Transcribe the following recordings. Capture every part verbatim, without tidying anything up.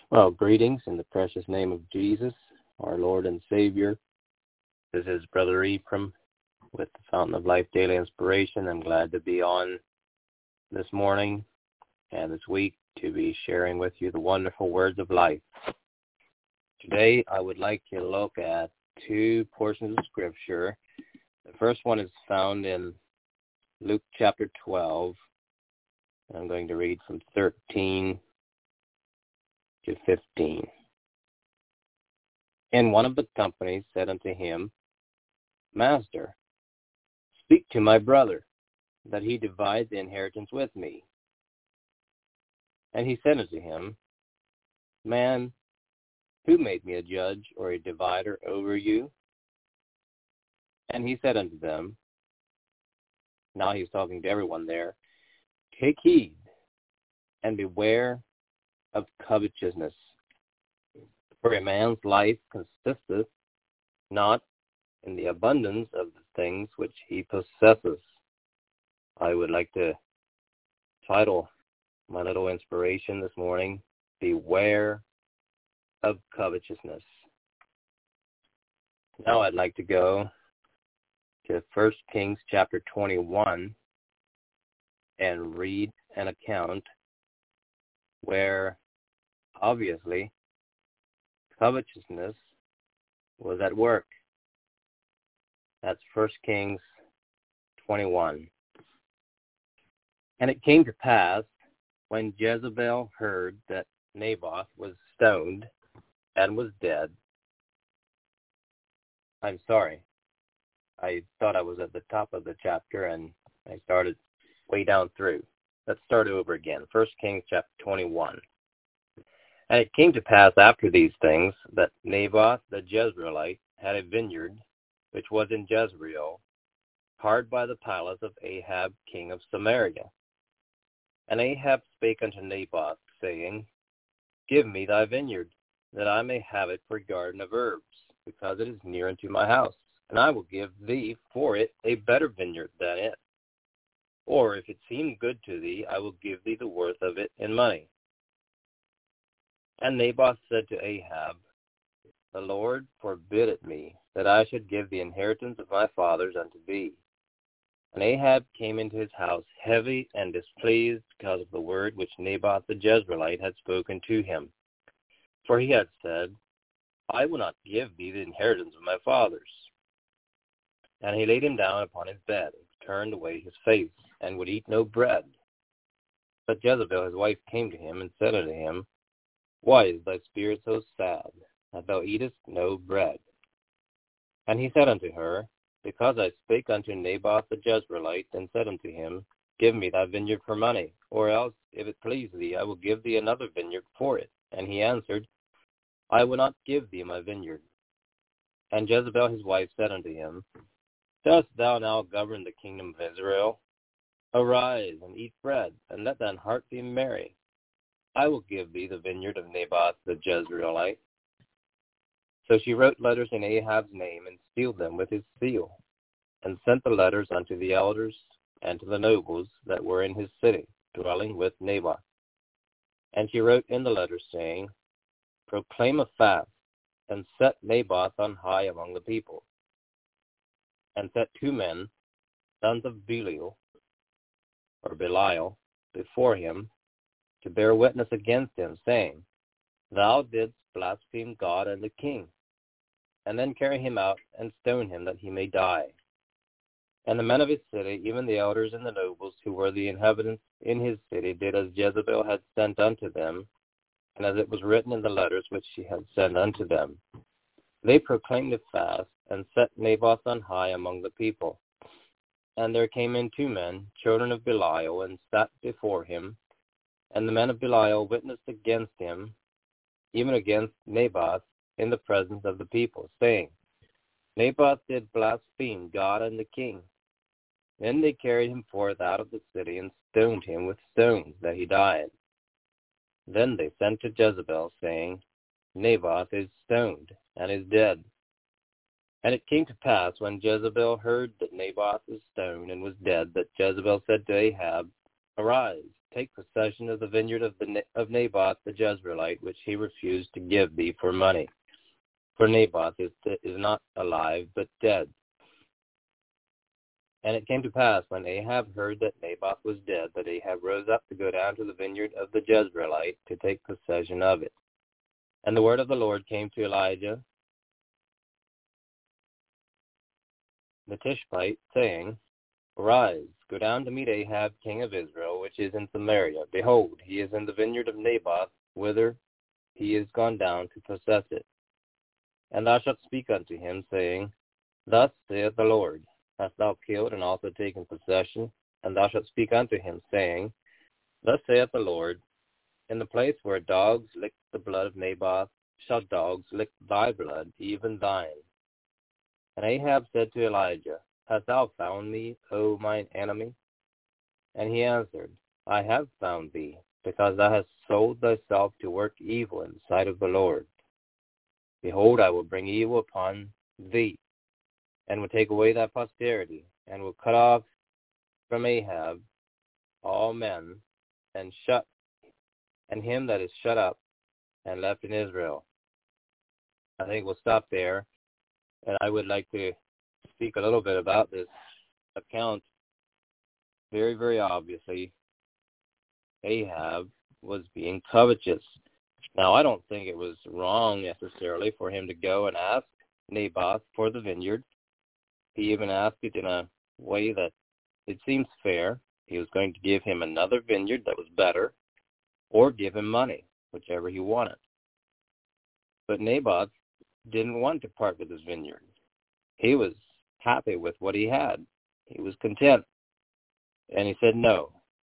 Well, greetings in the precious name of Jesus, our Lord and Savior. This is Brother Ephraim with the Fountain of Life Daily Inspiration. I'm glad to be on this morning and this week to be sharing with you the wonderful words of life. Today, I would like to look at two portions of Scripture. The first one is found in Luke chapter twelve. I'm going to read from thirteen to fifteen. And one of the company said unto him, Master, speak to my brother, that he divide the inheritance with me. And he said unto him, Man, who made me a judge or a divider over you? And he said unto them, now he's talking to everyone there, Take heed and beware of covetousness. For a man's life consisteth not in the abundance of the things which he possesses. I would like to title my little inspiration this morning, Beware of Covetousness. Now I'd like to go to First Kings chapter twenty-one and read an account where obviously covetousness was at work. That's First Kings twenty-one. And it came to pass, when Jezebel heard that Naboth was stoned and was dead. I'm sorry. I thought I was at the top of the chapter and I started way down through. Let's start over again. First Kings chapter twenty-one. And it came to pass after these things that Naboth the Jezreelite had a vineyard which was in Jezreel, hard by the palace of Ahab king of Samaria. And Ahab spake unto Naboth, saying, Give me thy vineyard, that I may have it for a garden of herbs, because it is near unto my house, and I will give thee for it a better vineyard than it. Or if it seem good to thee, I will give thee the worth of it in money. And Naboth said to Ahab, The Lord forbid it me, that I should give the inheritance of my fathers unto thee. And Ahab came into his house heavy and displeased because of the word which Naboth the Jezreelite had spoken to him. For he had said, I will not give thee the inheritance of my fathers. And he laid him down upon his bed, and turned away his face, and would eat no bread. But Jezebel his wife came to him, and said unto him, Why is thy spirit so sad, that thou eatest no bread? And he said unto her, Because I spake unto Naboth the Jezreelite, and said unto him, Give me thy vineyard for money, or else, if it please thee, I will give thee another vineyard for it. And he answered, I will not give thee my vineyard. And Jezebel his wife said unto him, Dost thou now govern the kingdom of Israel? Arise, and eat bread, and let thine heart be merry. I will give thee the vineyard of Naboth the Jezreelite. So she wrote letters in Ahab's name, and sealed them with his seal, and sent the letters unto the elders and to the nobles that were in his city, dwelling with Naboth. And she wrote in the letters, saying, Proclaim a fast, and set Naboth on high among the people. And set two men, sons of Belial, or Belial, before him, to bear witness against him, saying, Thou didst blaspheme God and the king. And then carry him out, and stone him, that he may die. And the men of his city, even the elders and the nobles, who were the inhabitants in his city, did as Jezebel had sent unto them, and as it was written in the letters which she had sent unto them. They proclaimed a fast, and set Naboth on high among the people. And there came in two men, children of Belial, and sat before him. And the men of Belial witnessed against him, even against Naboth, in the presence of the people, saying, Naboth did blaspheme God and the king. Then they carried him forth out of the city, and stoned him with stones, that he died. Then they sent to Jezebel, saying, Naboth is stoned, and is dead. And it came to pass, when Jezebel heard that Naboth was stoned and was dead, that Jezebel said to Ahab, Arise, take possession of the vineyard of, the, of Naboth the Jezreelite, which he refused to give thee for money. For Naboth is, is not alive, but dead. And it came to pass, when Ahab heard that Naboth was dead, that Ahab rose up to go down to the vineyard of the Jezreelite to take possession of it. And the word of the Lord came to Elijah the Tishbite, saying, Arise, go down to meet Ahab king of Israel, which is in Samaria. Behold, he is in the vineyard of Naboth, whither he is gone down to possess it. And thou shalt speak unto him, saying, Thus saith the Lord, Hast thou killed and also taken possession? And thou shalt speak unto him, saying, Thus saith the Lord, In the place where dogs lick the blood of Naboth, shall dogs lick thy blood, even thine. And Ahab said to Elijah, Hast thou found me, O mine enemy? And he answered, I have found thee, because thou hast sold thyself to work evil in the sight of the Lord. Behold, I will bring evil upon thee, and will take away thy posterity, and will cut off from Ahab all men, and shut, and him that is shut up and left in Israel. I think we'll stop there, and I would like to speak a little bit about this account. Very, very obviously, Ahab was being covetous. Now, I don't think it was wrong necessarily for him to go and ask Naboth for the vineyard. He even asked it in a way that it seems fair. He was going to give him another vineyard that was better, or give him money, whichever he wanted. But Naboth didn't want to part with his vineyard. He was happy with what he had. He was content. And he said no.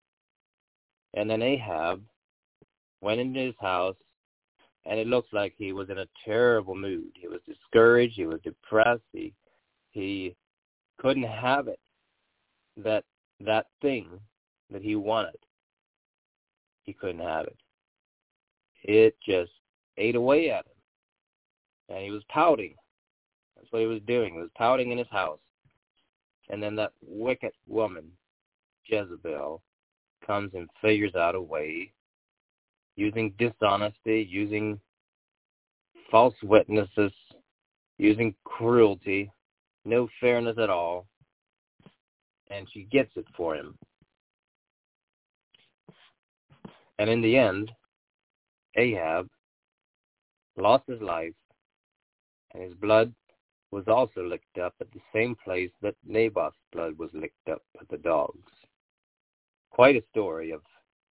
And then Ahab went into his house, and it looks like he was in a terrible mood. He was discouraged. He was depressed. He, he couldn't have it, that that thing that he wanted. He couldn't have it. It just ate away at him. And he was pouting. That's what he was doing. He was pouting in his house. And then that wicked woman, Jezebel, comes and figures out a way, using dishonesty, using false witnesses, using cruelty, no fairness at all, and she gets it for him. And in the end, Ahab lost his life, and his blood was also licked up at the same place that Naboth's blood was licked up by the dogs. Quite a story of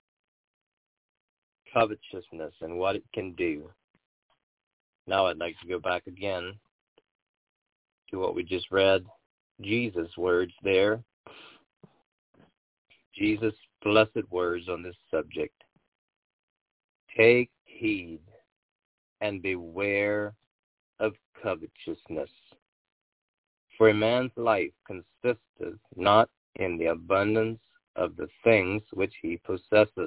covetousness and what it can do. Now I'd like to go back again to what we just read, Jesus' words there. Jesus' blessed words on this subject. Take heed and beware of covetousness. For a man's life consisteth not in the abundance of the things which he possesses.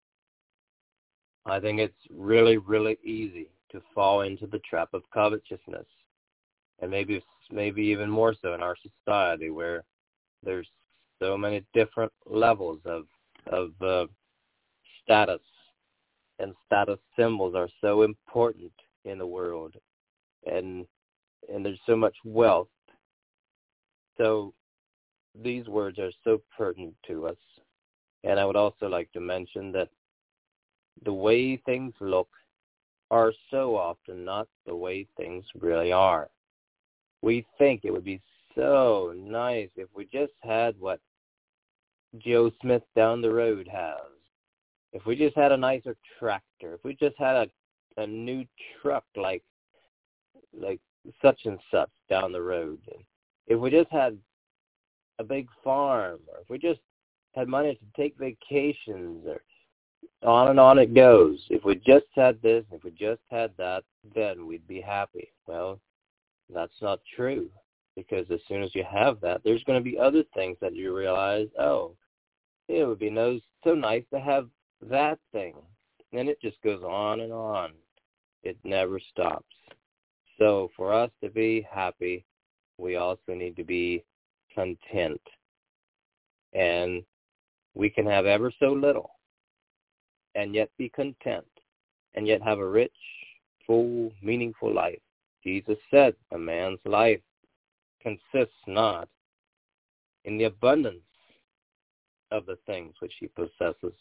I think it's really, really easy to fall into the trap of covetousness, and maybe, maybe even more so in our society, where there's so many different levels of of uh, status, and status symbols are so important in the world, and and there's so much wealth. So these words are so pertinent to us. And I would also like to mention that the way things look are so often not the way things really are. We think it would be so nice if we just had what Joe Smith down the road has. If we just had a nicer tractor. If we just had a, a new truck like like such and such down the road. If we just had a big farm, or if we just had money to take vacations, or on and on it goes. If we just had this, if we just had that, then we'd be happy. Well, that's not true, because as soon as you have that, there's going to be other things that you realize, oh, it would be no, so nice to have that thing. And it just goes on and on. It never stops. So for us to be happy, we also need to be content. And we can have ever so little and yet be content and yet have a rich, full, meaningful life. Jesus said a man's life consists not in the abundance of the things which he possesses.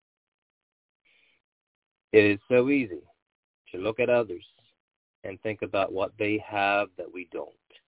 It is so easy to look at others and think about what they have that we don't.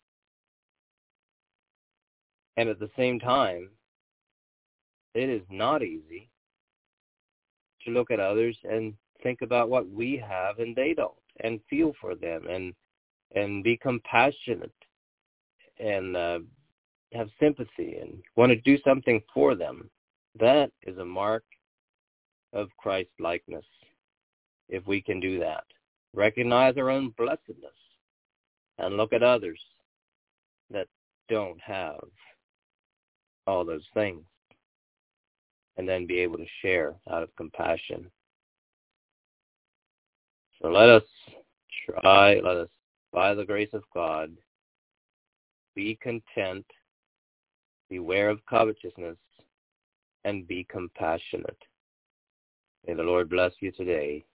And at the same time, it is not easy to look at others and think about what we have and they don't, and feel for them, and and be compassionate, and uh, have sympathy, and want to do something for them. That is a mark of Christ-likeness, if we can do that. Recognize our own blessedness and look at others that don't have all those things, and then be able to share out of compassion. So let us try, let us, by the grace of God, be content, beware of covetousness, and be compassionate. May the Lord bless you today.